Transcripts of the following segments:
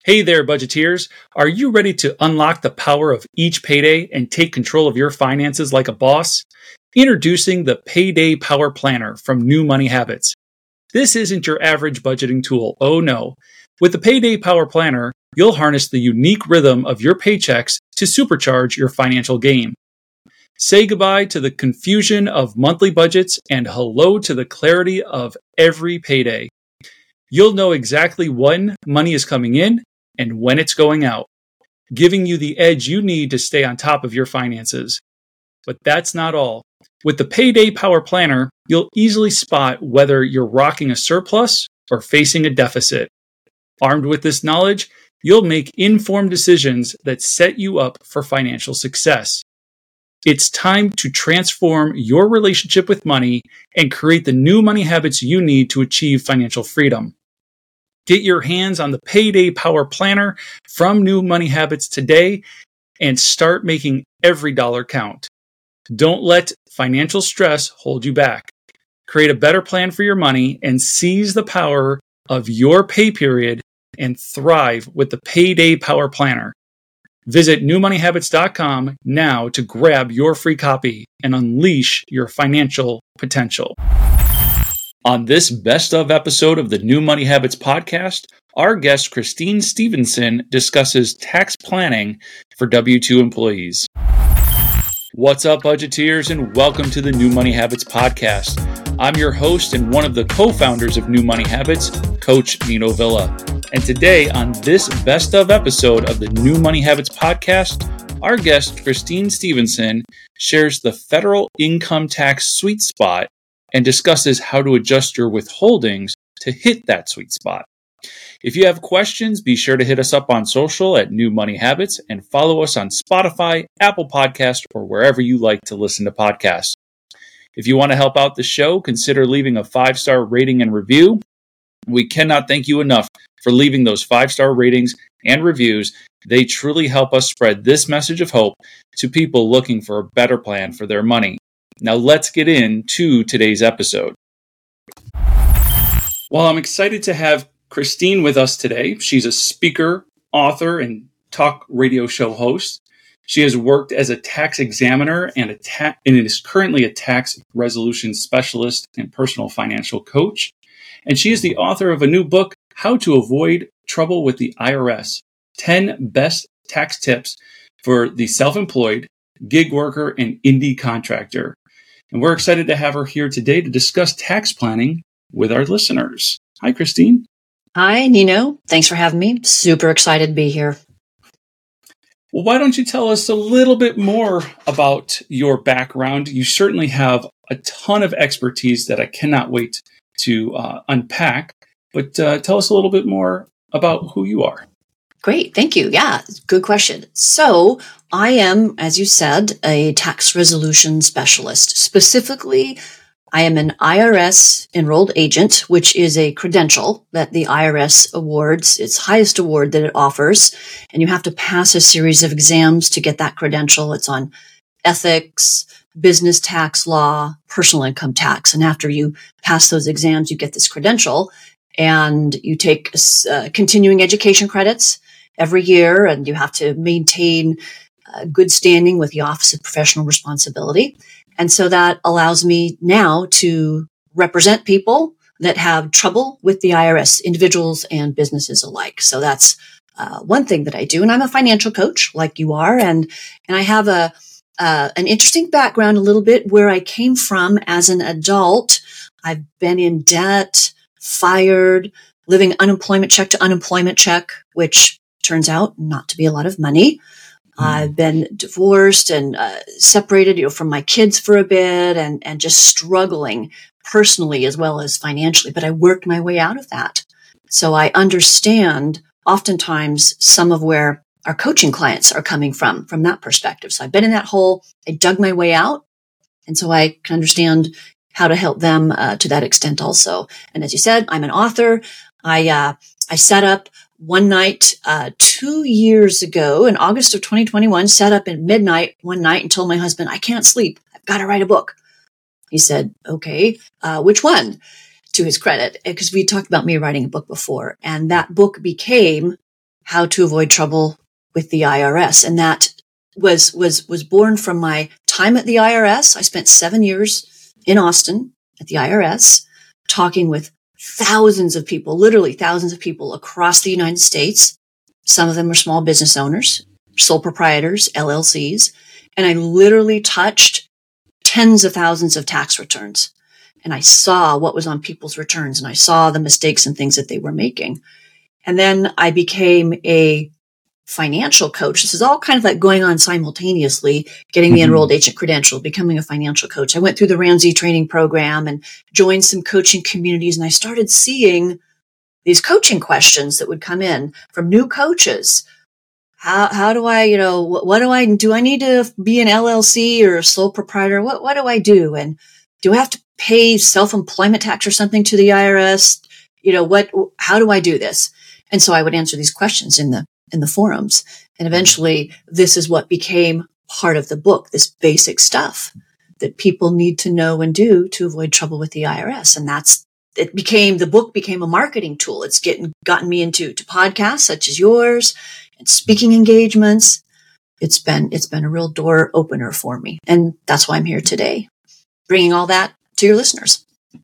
Hey there, budgeteers. Are you ready to unlock the power of each payday and take control of your finances like a boss? Introducing the Payday Power Planner from New Money Habits. This isn't your average budgeting tool. Oh no. With the Payday Power Planner, you'll harness the unique rhythm of your paychecks to supercharge your financial game. Say goodbye to the confusion of monthly budgets and hello to the clarity of every payday. You'll know exactly when money is coming in and when it's going out, giving you the edge you need to stay on top of your finances. But that's not all. With the Payday Power Planner, you'll easily spot whether you're rocking a surplus or facing a deficit. Armed with this knowledge, you'll make informed decisions that set you up for financial success. It's time to transform your relationship with money and create the new money habits you need to achieve financial freedom. Get your hands on the Payday Power Planner from New Money Habits today and start making every dollar count. Don't let financial stress hold you back. Create a better plan for your money and seize the power of your pay period and thrive with the Payday Power Planner. Visit newmoneyhabits.com now to grab your free copy and unleash your financial potential. On this best of episode of the New Money Habits podcast, our guest Christine Stevenson discusses tax planning for W-2 employees. What's up, budgeteers, and welcome to the New Money Habits podcast. I'm your host and one of the co-founders of New Money Habits, Coach Nino Villa. And today on this best of episode of the New Money Habits podcast, our guest Christine Stevenson shares the federal income tax sweet spot and discusses how to adjust your withholdings to hit that sweet spot. If you have questions, be sure to hit us up on social at New Money Habits and follow us on Spotify, Apple Podcasts, or wherever you like to listen to podcasts. If you want to help out the show, consider leaving a 5-star rating and review. We cannot thank you enough for leaving those 5-star ratings and reviews. They truly help us spread this message of hope to people looking for a better plan for their money. Now let's get into today's episode. Well, I'm excited to have Christine with us today. She's a speaker, author, and talk radio show host. She has worked as a tax examiner and is currently a tax resolution specialist and personal financial coach. And she is the author of a new book, How to Avoid Trouble with the IRS, 10 Best Tax Tips for the Self-Employed, Gig Worker, and Indie Contractor. And we're excited to have her here today to discuss tax planning with our listeners. Hi, Christine. Hi, Nino. Thanks for having me. Super excited to be here. Well, why don't you tell us a little bit more about your background? You certainly have a ton of expertise that I cannot wait to unpack, but tell us a little bit more about who you are. Great. Thank you. Yeah, good question. So I am, as you said, a tax resolution specialist. Specifically, I am an IRS enrolled agent, which is a credential that the IRS awards, its highest award that it offers. And you have to pass a series of exams to get that credential. It's on ethics, business tax law, personal income tax. And after you pass those exams, you get this credential and you take continuing education credits every year, and you have to maintain good standing with the Office of Professional Responsibility. And so that allows me now to represent people that have trouble with the IRS, individuals and businesses alike. So that's one thing that I do. And I'm a financial coach like you are. And I have an interesting background a little bit where I came from as an adult. I've been in debt, fired, living unemployment check to unemployment check, which turns out not to be a lot of money. I've been divorced and separated, from my kids for a bit and just struggling personally as well as financially. But I worked my way out of that. So I understand oftentimes some of where our coaching clients are coming from that perspective. So I've been in that hole. I dug my way out. And so I can understand how to help them to that extent also. And as you said, I'm an author. I set up one night, 2 years ago in August of 2021, sat up at midnight one night and told my husband, I can't sleep. I've got to write a book. He said, okay, which one? To his credit, because we talked about me writing a book before. And that book became how to avoid trouble with the IRS. And that was born from my time at the IRS. I spent 7 years in Austin at the IRS, talking with thousands of people, literally thousands of people across the United States. Some of them were small business owners, sole proprietors, LLCs. And I literally touched tens of thousands of tax returns. And I saw what was on people's returns, and I saw the mistakes and things that they were making. And then I became a financial coach. This is all kind of like going on simultaneously, getting the enrolled agent credential, becoming a financial coach. I went through the Ramsey training program and joined some coaching communities. And I started seeing these coaching questions that would come in from new coaches. How do I, what do I need to be an LLC or a sole proprietor? What do I do? And do I have to pay self-employment tax or something to the IRS? How do I do this? And so I would answer these questions in the forums. And eventually this is what became part of the book, this basic stuff that people need to know and do to avoid trouble with the IRS. And the book became a marketing tool. It's gotten me into podcasts such as yours and speaking engagements. It's been a real door opener for me. And that's why I'm here today, bringing all that to your listeners.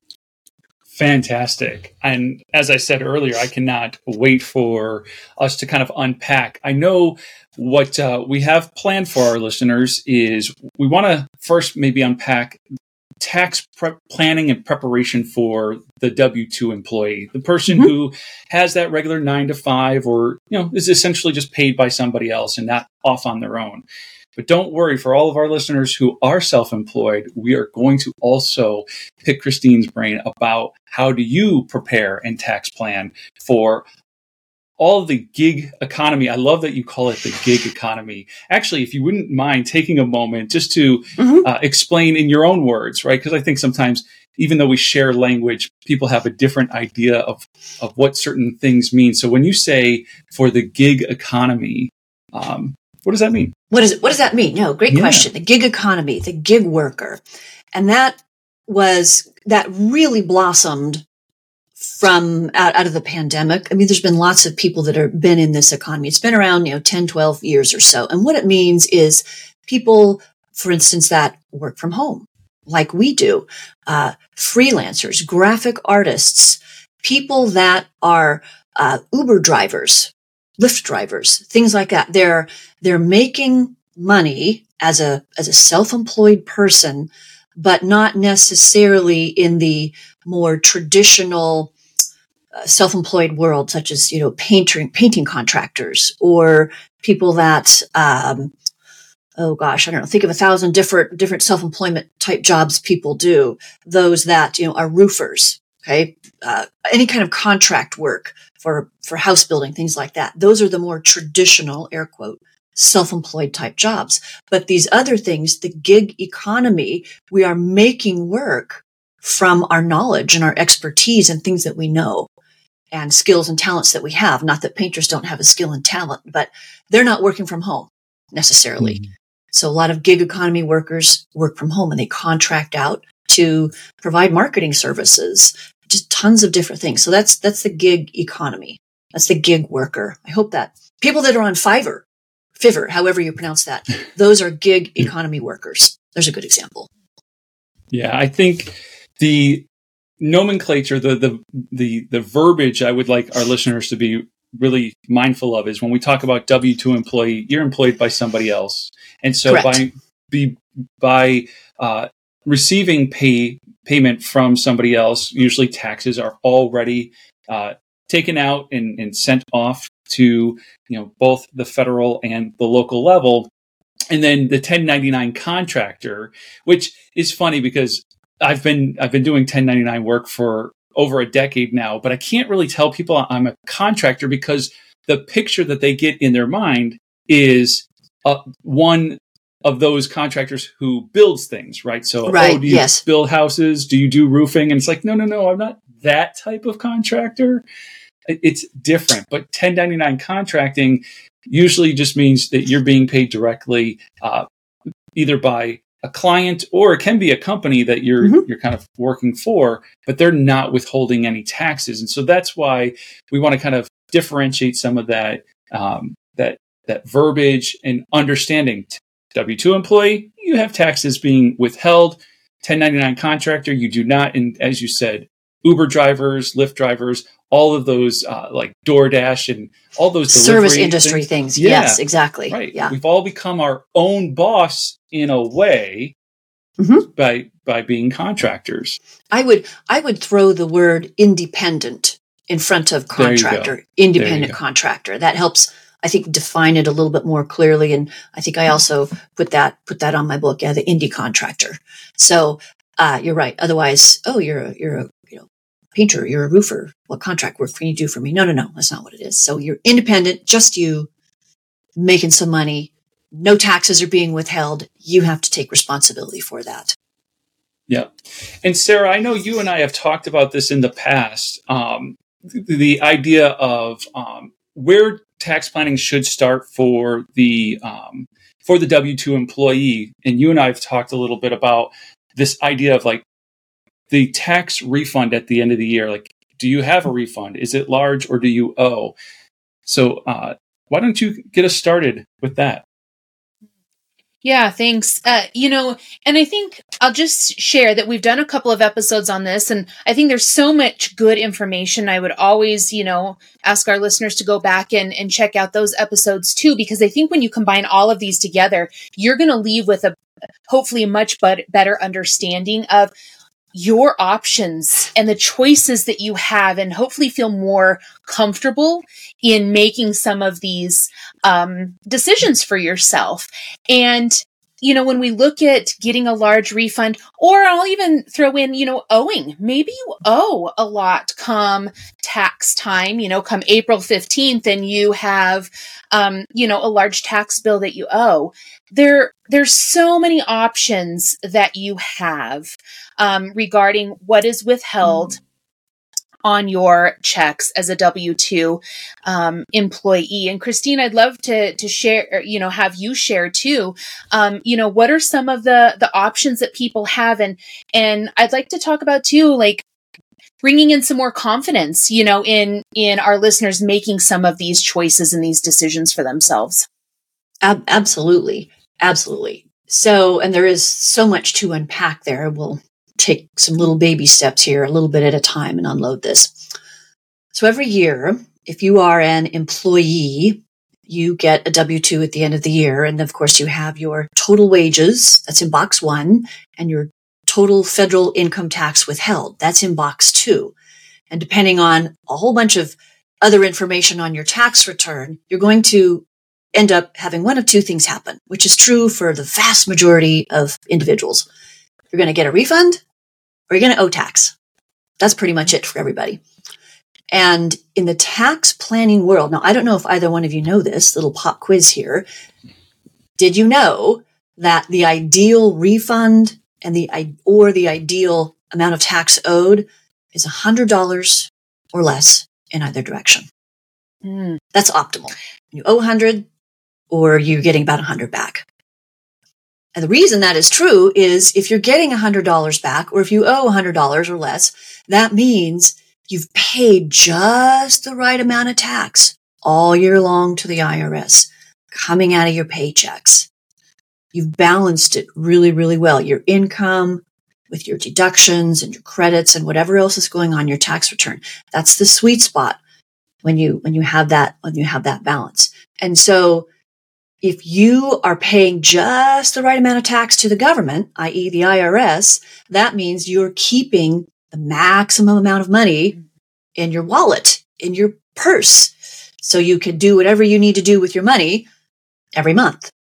Fantastic. And as I said earlier, I cannot wait for us to kind of unpack. I know what we have planned for our listeners is we want to first maybe unpack tax planning and preparation for the W-2 employee, the person who has that regular 9 to 5 or, is essentially just paid by somebody else and not off on their own. But don't worry, for all of our listeners who are self-employed, we are going to also pick Christine's brain about how do you prepare and tax plan for all of the gig economy. I love that you call it the gig economy. Actually, if you wouldn't mind taking a moment just to explain in your own words, right? Because I think sometimes, even though we share language, people have a different idea of what certain things mean. So when you say for the gig economy, what does that mean? What does that mean? No, great question. The gig economy, the gig worker. And that really blossomed from out of the pandemic. I mean, there's been lots of people that have been in this economy. It's been around, 10, 12 years or so. And what it means is people, for instance, that work from home, like we do, freelancers, graphic artists, people that are Uber drivers, Lyft drivers, things like that. They're making money as a self-employed person, but not necessarily in the more traditional self-employed world, such as, painting contractors or people that, I don't know, think of 1,000 different self-employment type jobs people do. Those that, are roofers, okay? Any kind of contract work for house building, things like that. Those are the more traditional, air quote, self-employed type jobs. But these other things, the gig economy, we are making work from our knowledge and our expertise and things that we know and skills and talents that we have. Not that painters don't have a skill and talent, but they're not working from home necessarily. So a lot of gig economy workers work from home and they contract out to provide marketing services, just tons of different things. So that's the gig economy. That's the gig worker. I hope that people that are on Fiverr, however you pronounce that, those are gig economy workers. There's a good example. Yeah, I think the nomenclature, the verbiage I would like our listeners to be really mindful of is when we talk about W-2 employee, you're employed by somebody else. And so by receiving payment from somebody else, usually taxes are already taken out and sent off to both the federal and the local level. And then the 1099 contractor, which is funny because I've been doing 1099 work for over a decade now, but I can't really tell people I'm a contractor because the picture that they get in their mind is one of those contractors who builds things, right? So, do you build houses? Do you do roofing? And it's like, no, I'm not that type of contractor. It's different. But 1099 contracting usually just means that you're being paid directly, either by a client or it can be a company that you're kind of working for, but they're not withholding any taxes. And so that's why we want to kind of differentiate some of that that verbiage and understanding. W-2 employee, you have taxes being withheld. 1099 contractor, you do not. And as you said, Uber drivers, Lyft drivers, all of those like DoorDash and all those service industry things. Yeah, yes, exactly. Right. Yeah. We've all become our own boss in a way by being contractors. I would throw the word independent in front of contractor, independent contractor. That helps, I think, define it a little bit more clearly. And I think I also put that on my book. Yeah, the indie contractor. So you're right. Otherwise, you're a painter, you're a roofer. What contract work can you do for me? No, that's not what it is. So you're independent, just you, making some money. No taxes are being withheld. You have to take responsibility for that. Yeah. And Sarah, I know you and I have talked about this in the past. The idea of where tax planning should start for the W-2 employee. And you and I have talked a little bit about this idea of like the tax refund at the end of the year. Like, do you have a refund? Is it large or do you owe? So why don't you get us started with that? Yeah, thanks. And I think I'll just share that we've done a couple of episodes on this, and I think there's so much good information. I would always, ask our listeners to go back and check out those episodes too, because I think when you combine all of these together, you're going to leave with hopefully a much better understanding of your options and the choices that you have, and hopefully feel more comfortable in making some of these decisions for yourself. And, when we look at getting a large refund, or I'll even throw in, owing, maybe you owe a lot come tax time, come April 15th, and you have, a large tax bill that you owe. There's so many options that you have regarding what is withheld on your checks as a W-2 employee. And Christine, I'd love to share, have you share too, what are some of the options that people have? And I'd like to talk about too, like bringing in some more confidence, in our listeners making some of these choices and these decisions for themselves. Absolutely. Absolutely. So, and there is so much to unpack there. We'll take some little baby steps here, a little bit at a time, and unload this. So every year, if you are an employee, you get a W-2 at the end of the year. And of course, you have your total wages, that's in box 1, and your total federal income tax withheld, that's in box 2. And depending on a whole bunch of other information on your tax return, you're going to end up having one of two things happen, which is true for the vast majority of individuals. You're going to get a refund, or you're going to owe tax. That's pretty much it for everybody. And in the tax planning world, now I don't know if either one of you know this, little pop quiz here. Did you know that the ideal refund and the ideal amount of tax owed is $100 or less in either direction? That's optimal. You owe 100, or you're getting about 100 back. And the reason that is true is if you're getting $100 back, or if you owe $100 or less, that means you've paid just the right amount of tax all year long to the IRS, coming out of your paychecks. You've balanced it really, really well. Your income with your deductions and your credits and whatever else is going on your tax return. That's the sweet spot when you have that balance. And so if you are paying just the right amount of tax to the government, i.e. the IRS, that means you're keeping the maximum amount of money in your wallet, in your purse, so you can do whatever you need to do with your money every month.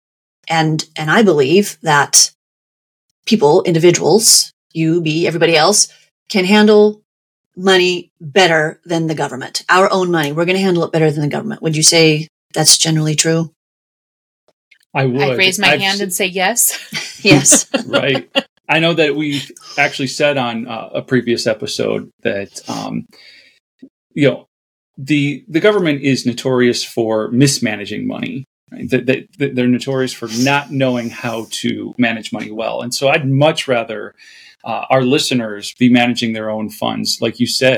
And I believe that people, individuals, you, me, everybody else, can handle money better than the government. Our own money, we're going to handle it better than the government. Would you say that's generally true? I would. I'd raise my hand and say yes. Yes. Right. I know that we actually said on a previous episode that, the government is notorious for mismanaging money. Right? They're notorious for not knowing how to manage money well. And so I'd much rather our listeners be managing their own funds, like you said,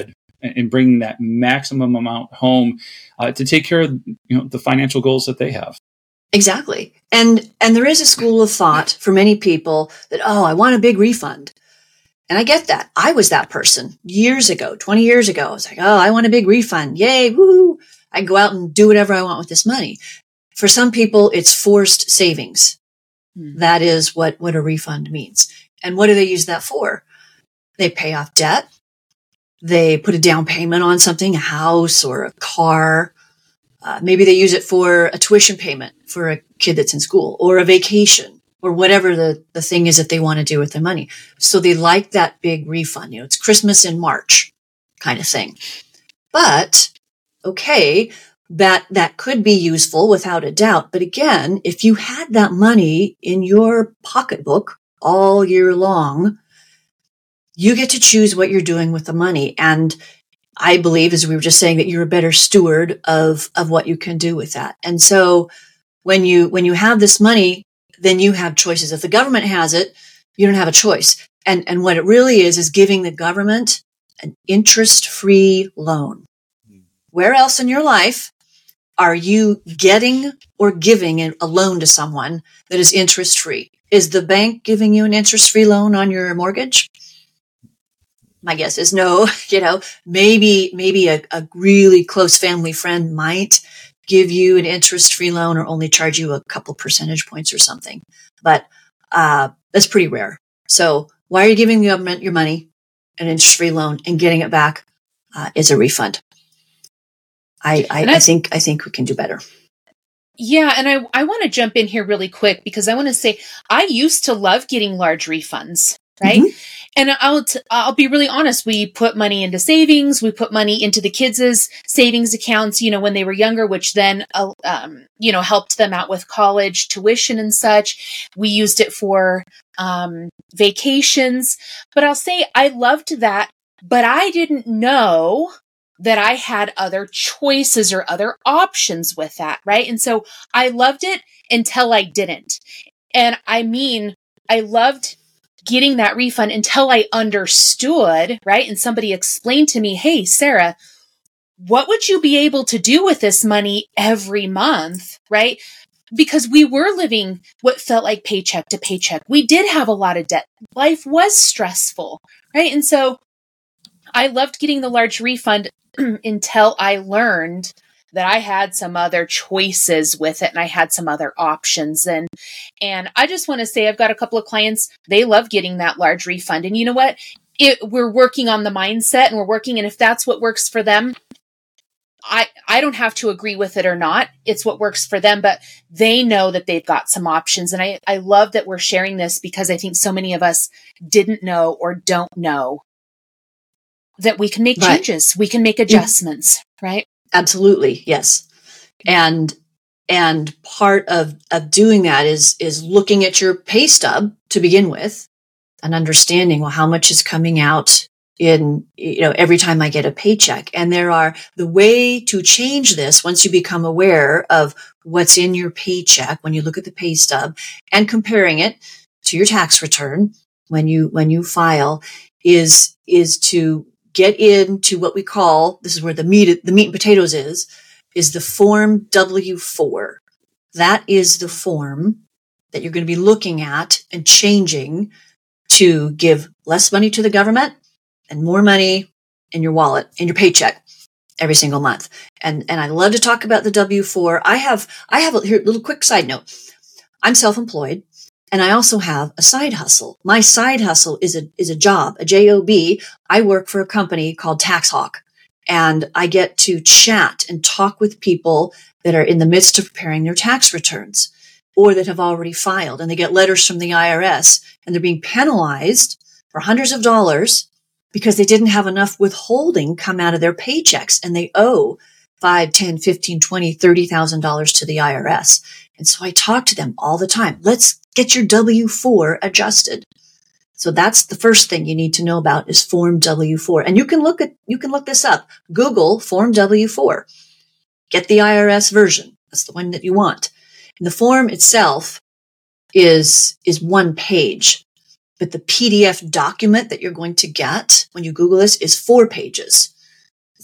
and bringing that maximum amount home to take care of the financial goals that they have. Exactly. And there is a school of thought for many people that, oh, I want a big refund. And I get that. I was that person years ago, 20 years ago. I was like, oh, I want a big refund. Yay, woo! I go out and do whatever I want with this money. For some people, it's forced savings. That is what a refund means. And what do they use that for? They pay off debt. They put a down payment on something, a house or a car. Maybe they use it for a tuition payment for a kid that's in school, or a vacation, or whatever the thing is that they want to do with their money. So they like that big refund. It's Christmas in March kind of thing. But, okay, that could be useful without a doubt. But again, if you had that money in your pocketbook all year long, you get to choose what you're doing with the money. And I believe, as we were just saying, that you're a better steward of what you can do with that. And so when you have this money, then you have choices. If the government has it, you don't have a choice. And what it really is giving the government an interest-free loan. Where else in your life are you getting or giving a loan to someone that is interest-free? Is the bank giving you an interest-free loan on your mortgage? My guess is no. Maybe a really close family friend might give you an interest-free loan or only charge you a couple percentage points or something. But that's pretty rare. So why are you giving the government your money, an interest-free loan, and getting it back is a refund? I think we can do better. Yeah, and I want to jump in here really quick because I want to say I used to love getting large refunds, right? Mm-hmm. And I'll be really honest. We put money into savings. We put money into the kids' savings accounts, when they were younger, which then, helped them out with college tuition and such. We used it for vacations. But I'll say I loved that, but I didn't know that I had other choices or other options with that, right? And so I loved it until I didn't. And I loved getting that refund until I understood, right? And somebody explained to me, hey, Sarah, what would you be able to do with this money every month, right? Because we were living what felt like paycheck to paycheck. We did have a lot of debt. Life was stressful, right? And so I loved getting the large refund until I learned that I had some other choices with it and I had some other options. And I just want to say I've got a couple of clients, they love getting that large refund. And you know what? We're working on the mindset and if that's what works for them, I don't have to agree with it or not. It's what works for them, but they know that they've got some options. And I love that we're sharing this because I think so many of us didn't know or don't know that we can make changes. We can make adjustments, right? Absolutely. Yes. And part of doing that is looking at your pay stub to begin with and understanding, well, how much is coming out in, every time I get a paycheck. And the way to change this once you become aware of what's in your paycheck, when you look at the pay stub and comparing it to your tax return, when you file is to get into what we call, this is where the meat and potatoes is the Form W-4. That is the form that you're going to be looking at and changing to give less money to the government and more money in your wallet, in your paycheck every single month. And I love to talk about the W-4. I have a little quick side note. I'm self-employed. And I also have a side hustle. My side hustle is a job, a job. I work for a company called TaxHawk, and I get to chat and talk with people that are in the midst of preparing their tax returns or that have already filed, and they get letters from the IRS and they're being penalized for hundreds of dollars because they didn't have enough withholding come out of their paychecks and they owe $5, $10, $15, $20, $30,000 to the IRS. And so I talk to them all the time. Let's get your W-4 adjusted. So that's the first thing you need to know about is Form W-4. And you can look this up. Google Form W-4. Get the IRS version. That's the one that you want. And the form itself is one page, but the PDF document that you're going to get when you Google this is 4 pages.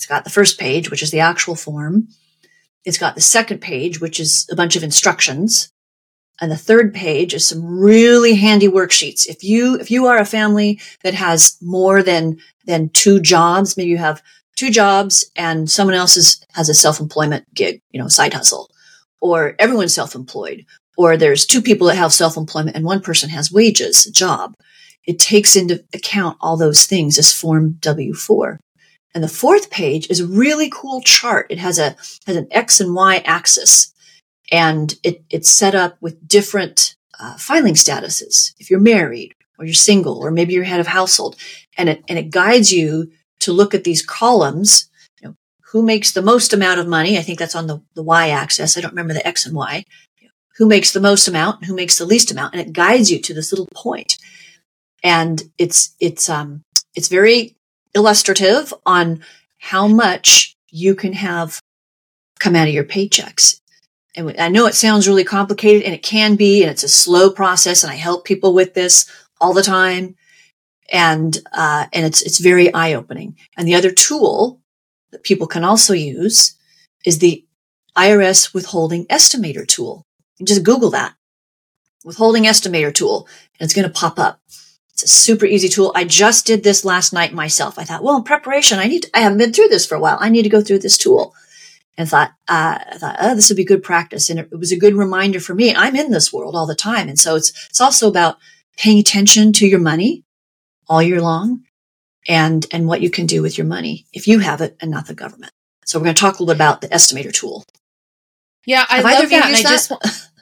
It's got the first page, which is the actual form. It's got the second page, which is a bunch of instructions. And the third page is some really handy worksheets. If you are a family that has more than 2 jobs, maybe you have 2 jobs and someone else has a self-employment gig, side hustle, or everyone's self-employed, or there's 2 people that have self-employment and one person has wages, a job. It takes into account all those things as Form W-4. And the fourth page is a really cool chart. It has an X and Y axis, and it's set up with different filing statuses. If you're married or you're single, or maybe you're head of household, and it guides you to look at these columns. Who makes the most amount of money? I think that's on the Y axis. I don't remember the X and Y. Who makes the most amount and who makes the least amount? And it guides you to this little point. And it's very illustrative on how much you can have come out of your paychecks. And I know it sounds really complicated, and it can be, and it's a slow process, and I help people with this all the time. And it's very eye-opening. And the other tool that people can also use is the IRS withholding estimator tool. You just Google that, withholding estimator tool, and it's going to pop up. It's a super easy tool. I just did this last night myself. I thought, well, in preparation, I haven't been through this for a while. I need to go through this tool. And I thought, this would be good practice. And it was a good reminder for me. I'm in this world all the time. And so it's also about paying attention to your money all year long, and what you can do with your money if you have it and not the government. So we're going to talk a little bit about the estimator tool. Yeah, I love that. And I just,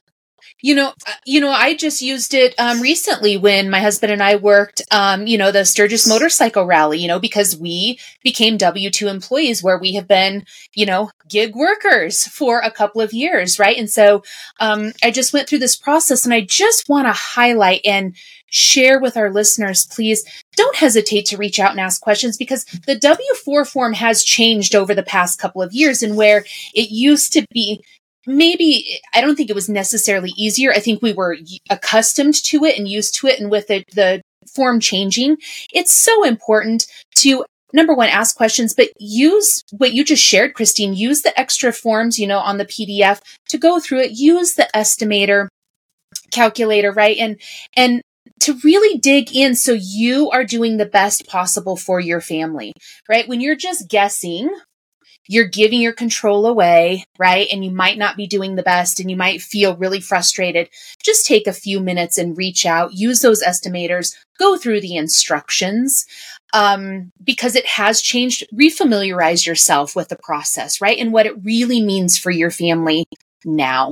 I just used it recently when my husband and I worked, the Sturgis Motorcycle Rally, because we became W-2 employees where we have been, gig workers for a couple of years, right? And so I just went through this process, and I just want to highlight and share with our listeners, please don't hesitate to reach out and ask questions, because the W-4 form has changed over the past couple of years, and where it used to be, maybe, I don't think it was necessarily easier. I think we were accustomed to it and used to it. And with the form changing, it's so important to, number one, ask questions, but use what you just shared, Christine. Use the extra forms, on the PDF to go through it. Use the estimator calculator, right? And to really dig in so you are doing the best possible for your family, right? When you're just guessing, you're giving your control away, right? And you might not be doing the best, and you might feel really frustrated. Just take a few minutes and reach out, use those estimators, go through the instructions, because it has changed. Refamiliarize yourself with the process, right? And what it really means for your family now.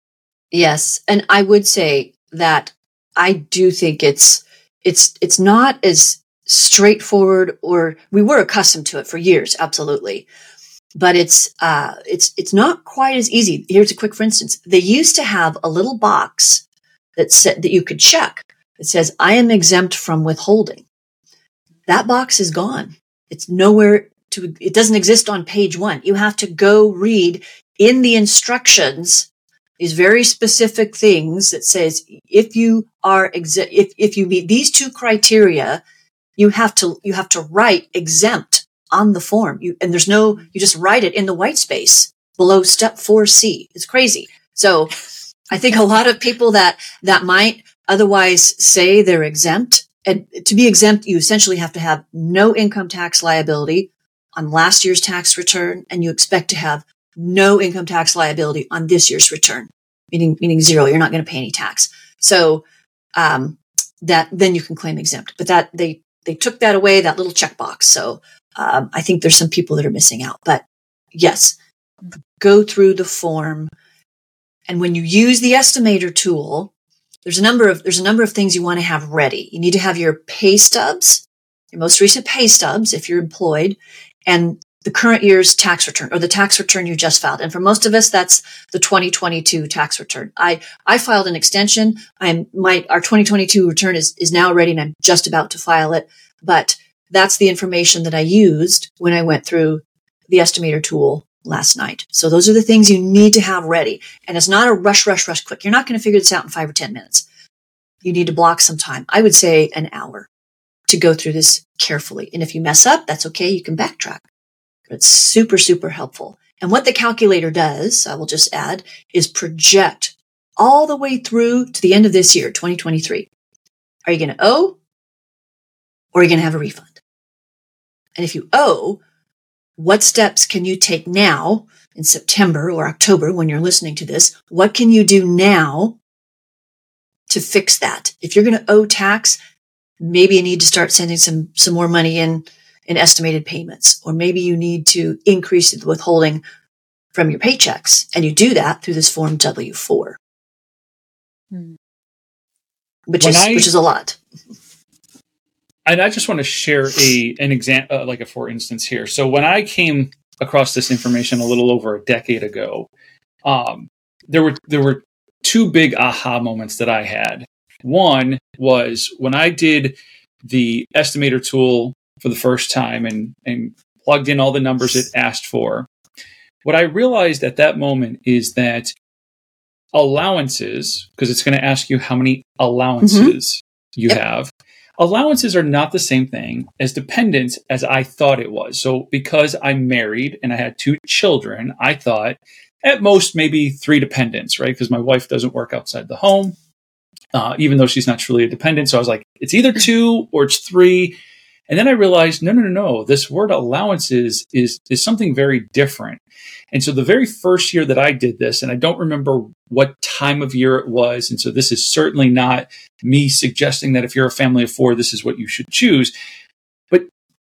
Yes. And I would say that I do think it's not as straightforward, or we were accustomed to it for years. Absolutely. But it's not quite as easy. Here's a quick, for instance. They used to have a little box that you could check. It says, I am exempt from withholding. That box is gone. It's nowhere it doesn't exist on page 1. You have to go read in the instructions these very specific things that says, if you are if you meet these 2 criteria, you have to write exempt on the form. You just write it in the white space below step 4C. It's crazy. So I think a lot of people that might otherwise say they're exempt, and to be exempt, you essentially have to have no income tax liability on last year's tax return, and you expect to have no income tax liability on this year's return, meaning 0. You're not going to pay any tax. So, that then you can claim exempt, but that they took that away, that little checkbox. So, I think there's some people that are missing out, but yes, go through the form. And when you use the estimator tool, there's a number of things you want to have ready. You need to have your pay stubs, your most recent pay stubs, if you're employed, and the current year's tax return, or the tax return you just filed. And for most of us, that's the 2022 tax return. I filed an extension. Our 2022 return is now ready, and I'm just about to file it. But that's the information that I used when I went through the estimator tool last night. So those are the things you need to have ready. And it's not a rush, quick. You're not going to figure this out in 5 or 10 minutes. You need to block some time. I would say an hour to go through this carefully. And if you mess up, that's okay. You can backtrack. It's super, super helpful. And what the calculator does, I will just add, is project all the way through to the end of this year, 2023. Are you going to owe, or are you going to have a refund? And if you owe, what steps can you take now in September or October when you're listening to this? What can you do now to fix that? If you're going to owe tax, maybe you need to start sending some more money in estimated payments, or maybe you need to increase the withholding from your paychecks. And you do that through this form W-4, which is a lot. And I just want to share an example, like a for instance here. So when I came across this information a little over a decade ago, there were two big aha moments that I had. One was when I did the estimator tool for the first time and plugged in all the numbers it asked for. What I realized at that moment is that allowances, because it's going to ask you how many allowances you have, allowances are not the same thing as dependents as I thought it was. So because I'm married and I had 2 children, I thought at most maybe 3 dependents, right? Because my wife doesn't work outside the home, even though she's not truly a dependent. So I was like, it's either 2 or it's 3. And then I realized, no. This word allowances is something very different. And so the very first year that I did this, and I don't remember what time of year it was, and so this is certainly not me suggesting that if you're a family of 4, this is what you should choose. But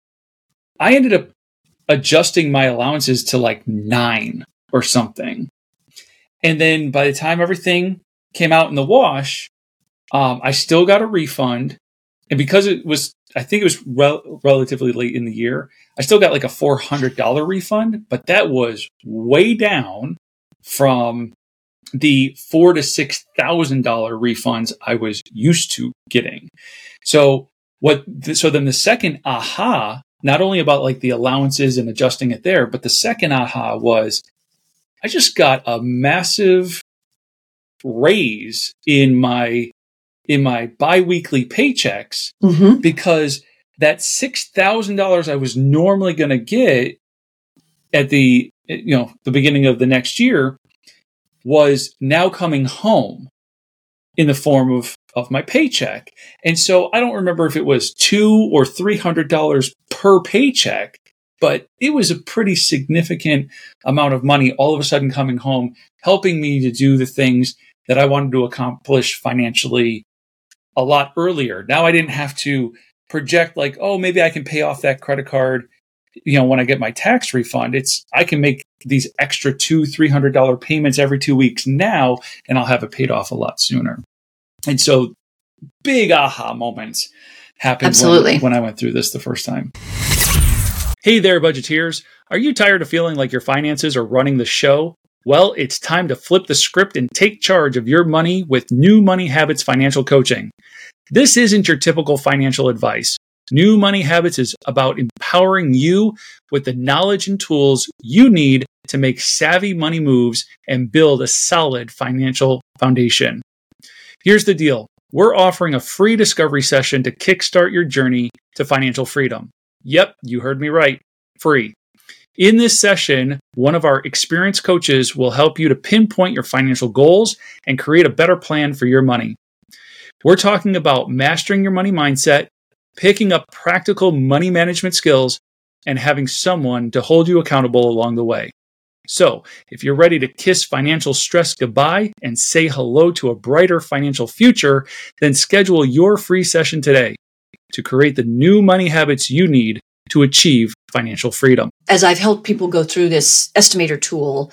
I ended up adjusting my allowances to like 9 or something. And then by the time everything came out in the wash, I still got a refund. And because I think it was relatively late in the year, I still got like a $400 refund, but that was way down from the $4,000 to $6,000 refunds I was used to getting. So then the second aha, not only about like the allowances and adjusting it there, but the second aha was I just got a massive raise in my biweekly paychecks because that $6,000 I was normally going to get at the beginning of the next year was now coming home in the form of my paycheck. And so I don't remember if it was $200 or $300 per paycheck, but it was a pretty significant amount of money all of a sudden coming home, helping me to do the things that I wanted to accomplish financially a lot earlier. Now I didn't have to project like, oh, maybe I can pay off that credit card, when I get my tax refund. I can make these extra $200-$300 payments every 2 weeks now, and I'll have it paid off a lot sooner. And so big aha moments happened when I went through this the first time. Hey there, budgeteers. Are you tired of feeling like your finances are running the show? Well, it's time to flip the script and take charge of your money with New Money Habits Financial Coaching. This isn't your typical financial advice. New Money Habits is about empowering you with the knowledge and tools you need to make savvy money moves and build a solid financial foundation. Here's the deal. We're offering a free discovery session to kickstart your journey to financial freedom. Yep, you heard me right. Free. In this session, one of our experienced coaches will help you to pinpoint your financial goals and create a better plan for your money. We're talking about mastering your money mindset, picking up practical money management skills, and having someone to hold you accountable along the way. So, if you're ready to kiss financial stress goodbye and say hello to a brighter financial future, then schedule your free session today to create the new money habits you need to achieve financial freedom. As I've helped people go through this estimator tool,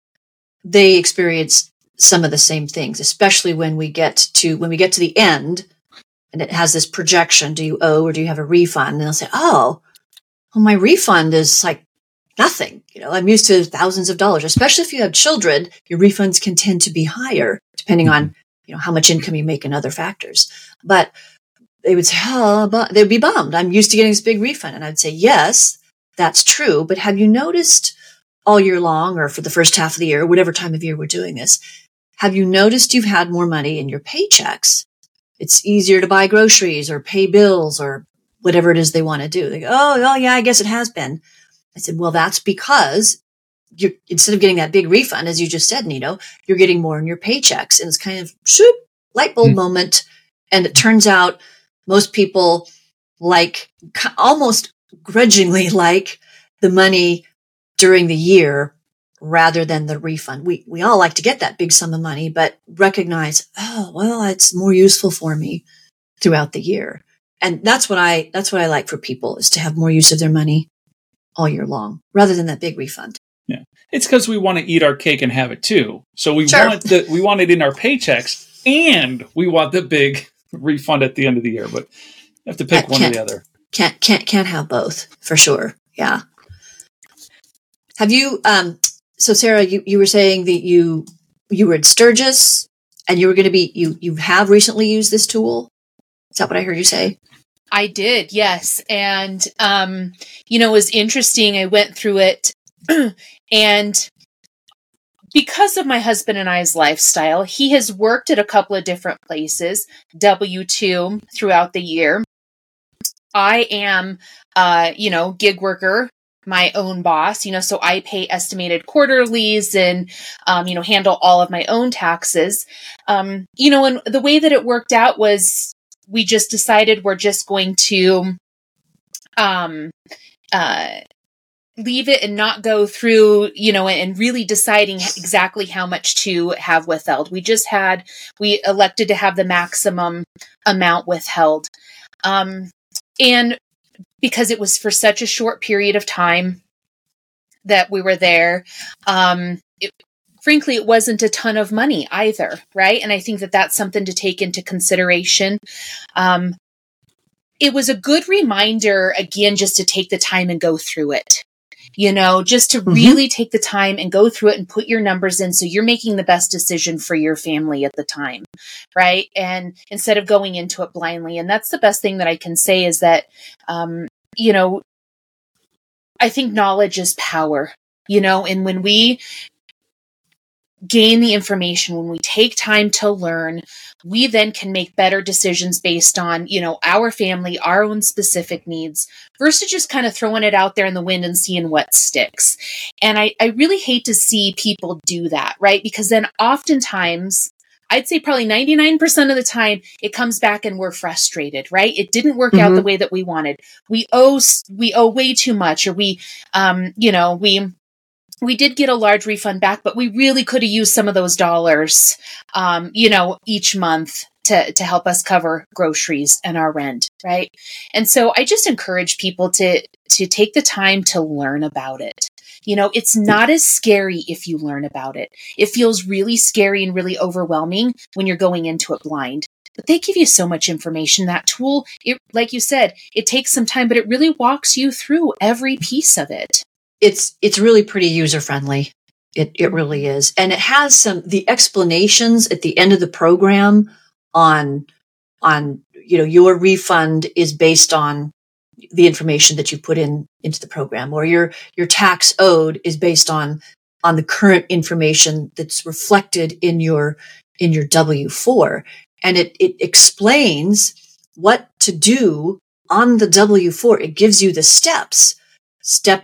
they experience some of the same things, especially when we get to the end and it has this projection. Do you owe or do you have a refund? And they'll say, oh, well, my refund is like nothing. I'm used to thousands of dollars, especially if you have children, your refunds can tend to be higher depending on, how much income you make and other factors. But they would say, they'd be bummed. I'm used to getting this big refund. And I'd say, yes, that's true. But have you noticed all year long or for the first half of the year, whatever time of year we're doing this, have you noticed you've had more money in your paychecks? It's easier to buy groceries or pay bills or whatever it is they want to do. They go, oh, yeah, I guess it has been. I said, well, that's because you're, instead of getting that big refund, as you just said, Nito, you're getting more in your paychecks. And it's kind of shoop, light bulb moment. And it turns out most people like almost grudgingly like the money during the year rather than the refund. We all like to get that big sum of money, but recognize, oh, well, it's more useful for me throughout the year. And that's what I like for people, is to have more use of their money all year long rather than that big refund. Yeah. It's because we want to eat our cake and have it too. So we Sure. we want it in our paychecks, and we want the big refund at the end of the year, but you have to pick one or the other. Can't have both, for sure. Yeah. Have you, so Sarah, you were saying that you were at Sturgis and you were going to be, you have recently used this tool. Is that what I heard you say? I did, yes. And, it was interesting. I went through it and because of my husband and I's lifestyle, he has worked at a couple of different places, W-2 throughout the year. I am, gig worker, my own boss, so I pay estimated quarterlies and, handle all of my own taxes. And the way that it worked out was we just decided we're just going to, leave it and not go through, and really deciding exactly how much to have withheld. We elected to have the maximum amount withheld. And because it was for such a short period of time that we were there, frankly, it wasn't a ton of money either, right? And I think that that's something to take into consideration. It was a good reminder, again, just to take the time and go through it. Just to really take the time and go through it and put your numbers in so you're making the best decision for your family at the time, right? And instead of going into it blindly. And that's the best thing that I can say is that, I think knowledge is power, and when we gain the information, when we take time to learn, we then can make better decisions based on, our family, our own specific needs, versus just kind of throwing it out there in the wind and seeing what sticks. And I really hate to see people do that, right? Because then oftentimes, I'd say probably 99% of the time, it comes back and we're frustrated, right? It didn't work out the way that we wanted. We owe way too much, or we did get a large refund back, but we really could have used some of those dollars, each month to help us cover groceries and our rent, right? And so I just encourage people to take the time to learn about it. It's not as scary if you learn about it. It feels really scary and really overwhelming when you're going into it blind. But they give you so much information. That tool, like you said, it takes some time, but it really walks you through every piece of it. It's really pretty user friendly. It really is. And it has the explanations at the end of the program on, your refund is based on the information that you put into the program, or your tax owed is based on the current information that's reflected in your W-4. And it explains what to do on the W-4. It gives you the steps. Step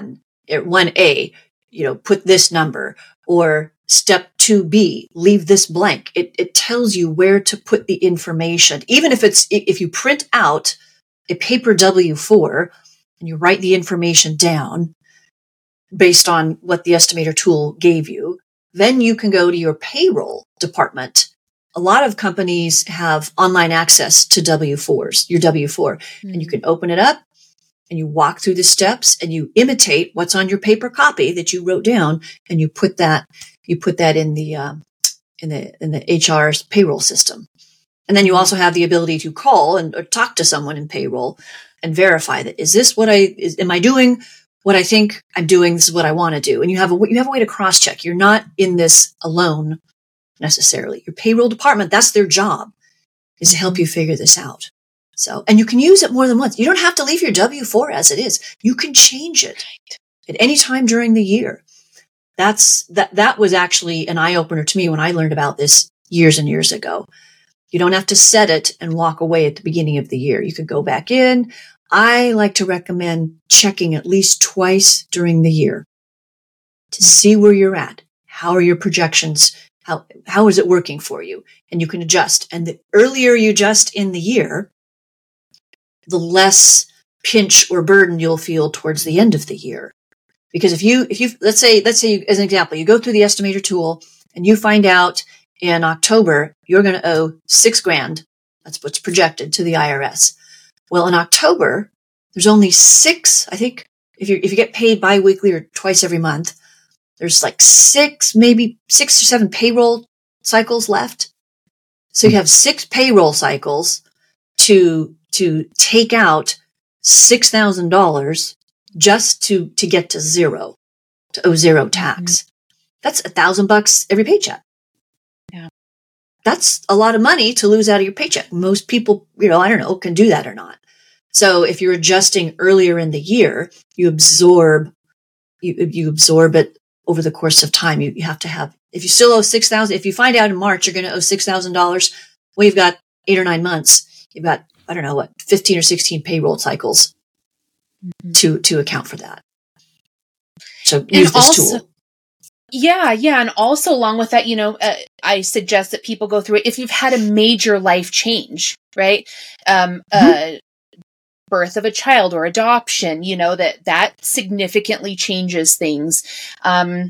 1A, put this number, or step 2B, leave this blank. It tells you where to put the information. Even if you print out a paper W-4 and you write the information down based on what the estimator tool gave you, then you can go to your payroll department. A lot of companies have online access to W-4s, your W-4, and you can open it up and you walk through the steps and you imitate what's on your paper copy that you wrote down, and you put that in the HR's payroll system. And then you also have the ability to call or talk to someone in payroll and verify that, is this am I doing what I think I'm doing? This is what I want to do. And you have a way to cross check. You're not in this alone necessarily. Your payroll department, that's their job, is to help you figure this out. So, and you can use it more than once. You don't have to leave your W-4 as it is. You can change it at any time during the year. That was actually an eye opener to me when I learned about this years and years ago. You don't have to set it and walk away at the beginning of the year. You could go back in. I like to recommend checking at least twice during the year to see where you're at. How are your projections? How is it working for you? And you can adjust. And the earlier you adjust in the year, the less pinch or burden you'll feel towards the end of the year. Because if you let's say as an example, you go through the estimator tool and you find out in October you're going to owe $6,000. That's what's projected to the IRS. Well, in October, there's only 6, I think, if you get paid biweekly or twice every month, there's like 6, maybe 6 or 7 payroll cycles left. So you have 6 payroll cycles to take out $6,000 just to get to zero, to owe zero tax. That's $1,000 every paycheck. Yeah. That's a lot of money to lose out of your paycheck. Most people, I don't know, can do that or not. So if you're adjusting earlier in the year, you absorb it over the course of time. You have to have, if you still owe $6,000, if you find out in March you're going to owe $6,000, well, you've got 8 or 9 months. You've got, 15 or 16 payroll cycles to account for that. So use this tool. Yeah. And also along with that, I suggest that people go through it if you've had a major life change, right? Birth of a child or adoption, that significantly changes things. A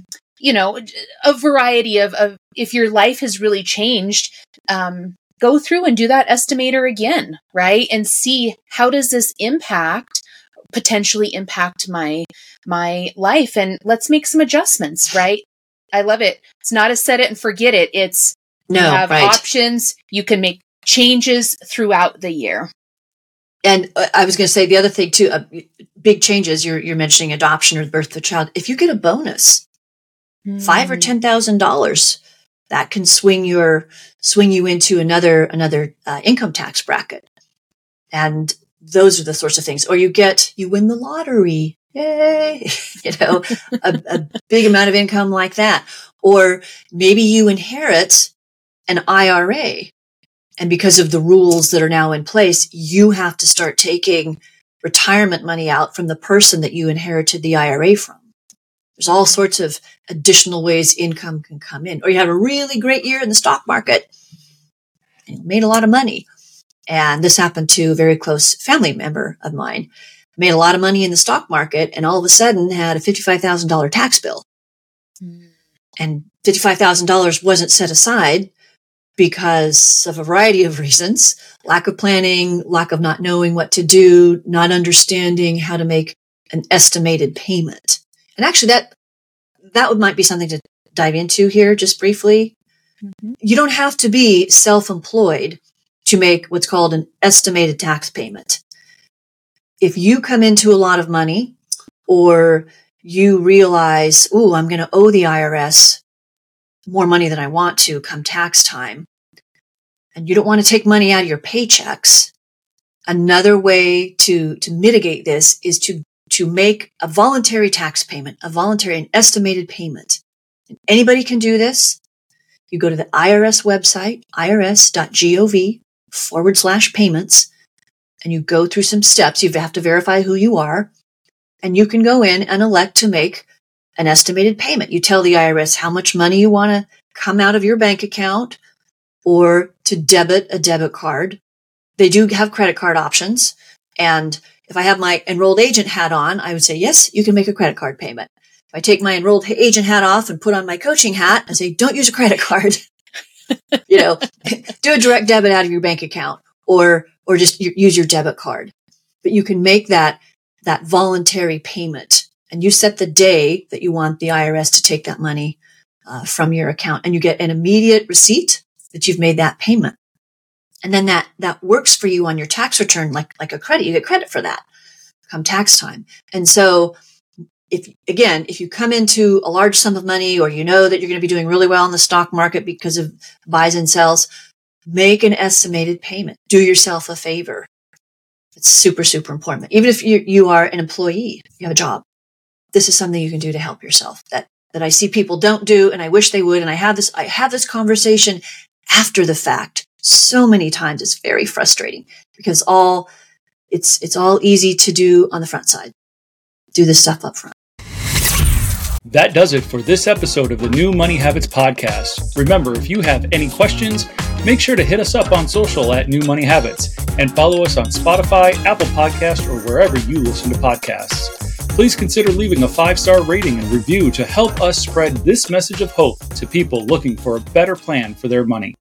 variety of if your life has really changed, go through and do that estimator again, right? And see, how does this potentially impact my life? And let's make some adjustments, right? I love it. It's not a set it and forget it. It's you have options. You can make changes throughout the year. And I was going to say the other thing too, big changes. You're mentioning adoption or the birth of a child. If you get a bonus, $5,000 or $10,000, that can swing you into another income tax bracket. And those are the sorts of things. Or you win the lottery. Yay! A big amount of income like that. Or maybe you inherit an IRA. And because of the rules that are now in place, you have to start taking retirement money out from the person that you inherited the IRA from. There's all sorts of additional ways income can come in. Or you have a really great year in the stock market and you made a lot of money. And this happened to a very close family member of mine. Made a lot of money in the stock market and all of a sudden had a $55,000 tax bill. And $55,000 wasn't set aside because of a variety of reasons: lack of planning, lack of not knowing what to do, not understanding how to make an estimated payment. And actually that might be something to dive into here just briefly. You don't have to be self-employed to make what's called an estimated tax payment. If you come into a lot of money or you realize, I'm going to owe the IRS more money than I want to come tax time, and you don't want to take money out of your paychecks, another way to mitigate this is to make a voluntary tax payment, an estimated payment. And anybody can do this. You go to the IRS website, irs.gov/payments, and you go through some steps. You have to verify who you are, and you can go in and elect to make an estimated payment. You tell the IRS how much money you want to come out of your bank account or to debit a debit card. They do have credit card options. And if I have my enrolled agent hat on, I would say, yes, you can make a credit card payment. If I take my enrolled agent hat off and put on my coaching hat and say, don't use a credit card, do a direct debit out of your bank account or just use your debit card. But you can make that voluntary payment. And you set the day that you want the IRS to take that money from your account, and you get an immediate receipt that you've made that payment. And then that works for you on your tax return like a credit. You get credit for that come tax time. And so if you come into a large sum of money, or you know that you're going to be doing really well in the stock market because of buys and sells, make an estimated payment. Do yourself a favor. It's super, super important. Even if you are an employee, you have a job, this is something you can do to help yourself that I see people don't do, and I wish they would. And I have this conversation after the fact so many times. It's very frustrating because all It's all easy to do on the front side. Do this stuff up front. That does it for this episode of the New Money Habits podcast. Remember, if you have any questions, make sure to hit us up on social at New Money Habits and follow us on Spotify, Apple Podcasts, or wherever you listen to podcasts. Please consider leaving a 5-star rating and review to help us spread this message of hope to people looking for a better plan for their money.